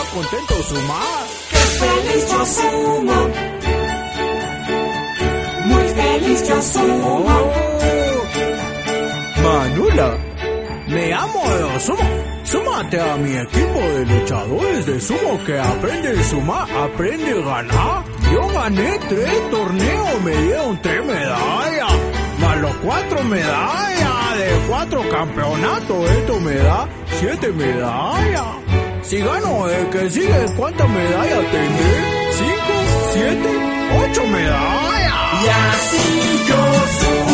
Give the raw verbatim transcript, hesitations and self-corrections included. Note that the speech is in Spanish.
contento sumar. ¡Qué feliz yo sumo! Muy feliz yo sumo. Oh. Manula, me amo de sumo. Súmate a mi equipo de luchadores de sumo que aprende a sumar, aprende a ganar. Yo gané tres torneos, me dieron tres medallas, más los cuatro medallas de cuatro campeonatos. Esto me da siete medallas. Si gano el que sigue, ¿cuántas medallas tendré? ¿Cinco? ¿Siete? ¿Ocho medallas? Y así yo sumo.